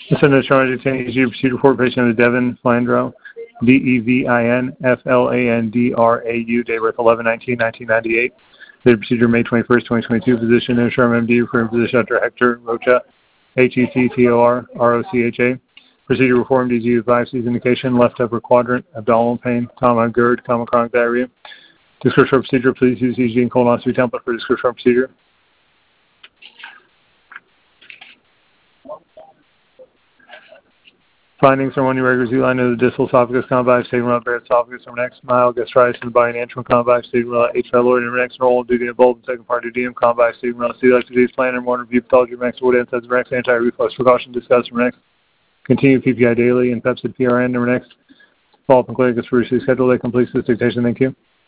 Senator Charge attending EG procedure report patient of Devin Flandrau, DEVIN date birth 11/19/1998. Date procedure May 21st, 2022. Physician no Sherman MD, referring physician Dr. Hector Rocha, HECTOR ROCHA. Procedure reform DG 5C's indication, left upper quadrant, abdominal pain, GERD, chronic diarrhea. Description of procedure, please use EG and colonoscopy template for description of procedure. Findings from one irregular Z-line of the distal esophagus, convex, stigma, bare esophagus, next, mild gastritis in the body, and antrum, convex, stigma, H. pylori, and next, normal, duodenum, bulb, second part, duodenum, convex, stigma, celiac disease, plantar, one review, pathology, next, wood, NSAIDs, next, anti-reflux, precaution, discuss, next, continue PPI daily, and Pepsid PRN, next, follow-up and clinic is for schedule, they complete this dictation, thank you.